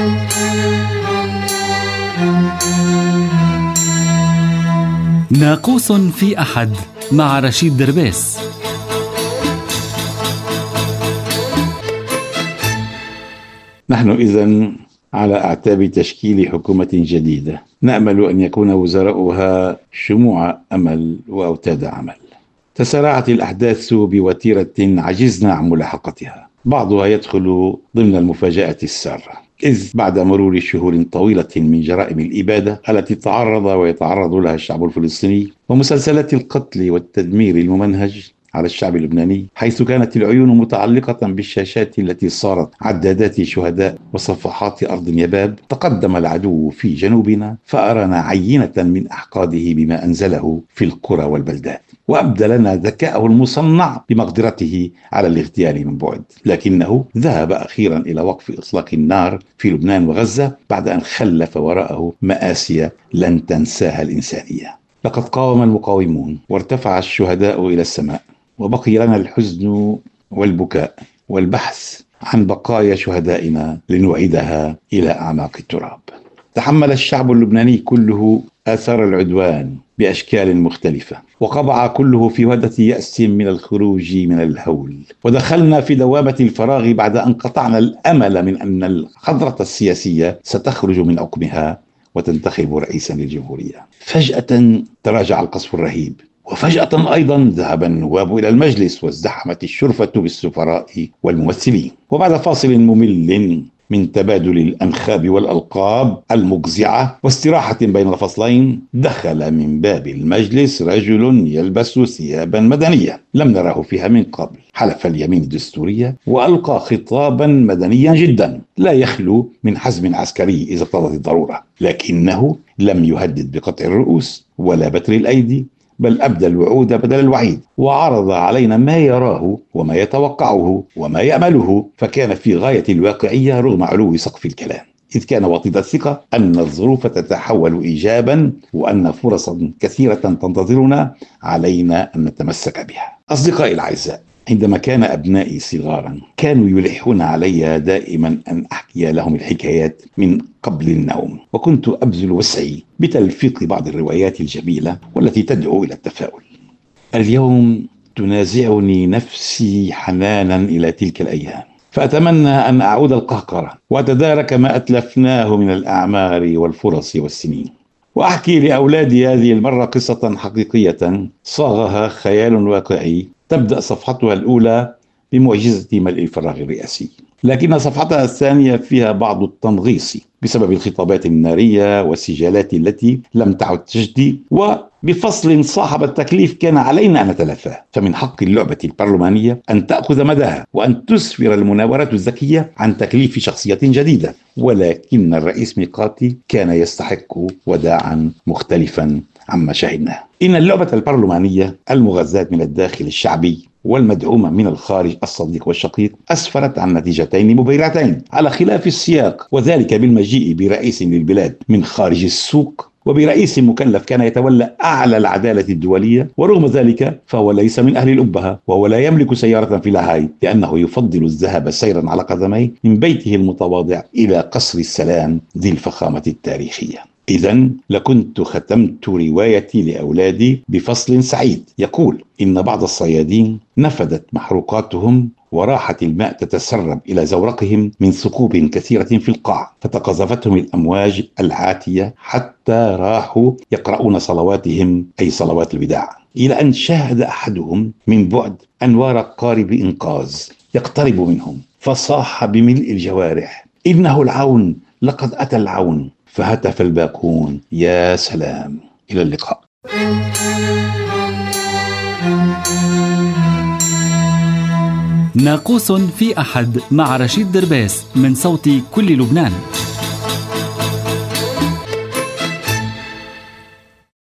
ناقوس في أحد مع رشيد دربيس. نحن إذن على أعتاب تشكيل حكومة جديدة، نأمل أن يكون وزراؤها شموع أمل وأوتاد عمل. تسارعت الأحداث بوتيرة عجزنا عن ملاحقتها، بعضها يدخل ضمن المفاجآت السارة، إذ بعد مرور شهور طويلة من جرائم الإبادة التي تعرض ويتعرض لها الشعب الفلسطيني، ومسلسلات القتل والتدمير الممنهج على الشعب اللبناني، حيث كانت العيون متعلقة بالشاشات التي صارت عدادات شهداء وصفحات أرض يباب، تقدم العدو في جنوبنا فأرانا عينة من أحقاده بما أنزله في القرى والبلدات، وأبدى لنا ذكاءه المصنع بمقدرته على الاغتيال من بعد، لكنه ذهب أخيرا إلى وقف إطلاق النار في لبنان وغزة بعد أن خلف وراءه مآسي لن تنساها الإنسانية. لقد قاوم المقاومون وارتفع الشهداء إلى السماء، وبقي لنا الحزن والبكاء والبحث عن بقايا شهدائنا لنعيدها إلى أعماق التراب. تحمل الشعب اللبناني كله آثار العدوان بأشكال مختلفة، وقبع كله في وهدة يأس من الخروج من الهول، ودخلنا في دوامة الفراغ بعد أن قطعنا الأمل من أن الحضرة السياسية ستخرج من عقمها وتنتخب رئيسا للجمهورية. فجأة تراجع القصف الرهيب، وفجأة أيضا ذهب النواب إلى المجلس وازدحمت الشرفة بالسفراء والممثلين، وبعد فاصل ممل من تبادل الأنخاب والألقاب المجزعة واستراحة بين الفصلين، دخل من باب المجلس رجل يلبس ثيابا مدنية لم نراه فيها من قبل، حلف اليمين الدستورية وألقى خطابا مدنيا جدا لا يخلو من حزم عسكري إذا اقتضت الضرورة، لكنه لم يهدد بقطع الرؤوس ولا بتر الأيدي، بل أبدى الوعود بدل الوعيد، وعرض علينا ما يراه وما يتوقعه وما يأمله، فكان في غاية الواقعية رغم علو سقف الكلام، إذ كان وطيد الثقة أن الظروف تتحول إيجابا وأن فرصا كثيرة تنتظرنا علينا أن نتمسك بها. أصدقائي الأعزاء، عندما كان أبنائي صغارا كانوا يلحون علي دائما أن أحكي لهم الحكايات من قبل النوم، وكنت أبذل وسعي بتلفيق بعض الروايات الجميلة والتي تدعو إلى التفاؤل. اليوم تنازعني نفسي حنانا إلى تلك الأيام، فأتمنى أن أعود القهقرة وأتدارك ما أتلفناه من الأعمار والفرص والسنين، وأحكي لأولادي هذه المرة قصة حقيقية صاغها خيال واقعي، تبدأ صفحتها الأولى بمعجزة ملء الفراغ الرئاسي، لكن صفحتها الثانية فيها بعض التنغيص بسبب الخطابات النارية والسجالات التي لم تعد تجدي، وبفصل صاحب التكليف كان علينا أن نتلافاه. فمن حق اللعبة البرلمانية أن تأخذ مداها وأن تسفر المناورات الذكية عن تكليف شخصية جديدة، ولكن الرئيس ميقاتي كان يستحق وداعا مختلفا عما شاهدناه. إن اللعبة البرلمانية المغذاة من الداخل الشعبي والمدعومة من الخارج الصديق والشقيق أسفرت عن نتيجتين مبهرتين على خلاف السياق، وذلك بالمجيء برئيس للبلاد من خارج السوق وبرئيس مكلف كان يتولى أعلى العدالة الدولية، ورغم ذلك فهو ليس من أهل الأبهة، وهو لا يملك سيارة في لاهاي لأنه يفضل الذهاب سيرا على قدميه من بيته المتواضع إلى قصر السلام ذي الفخامة التاريخية. إذن لكنت ختمت روايتي لأولادي بفصل سعيد يقول إن بعض الصيادين نفدت محروقاتهم وراحت الماء تتسرب إلى زورقهم من ثقوب كثيرة في القاع، فتقذفتهم الأمواج العاتية حتى راحوا يقرؤون صلواتهم أي صلوات الوداع، إلى أن شاهد أحدهم من بعد أنوار قارب إنقاذ يقترب منهم، فصاح بملء الجوارح: إنه العون، لقد أتى العون. فهتف الباقون: يا سلام. إلى اللقاء. ناقوس في أحد مع رشيد دربيس من صوت كل لبنان.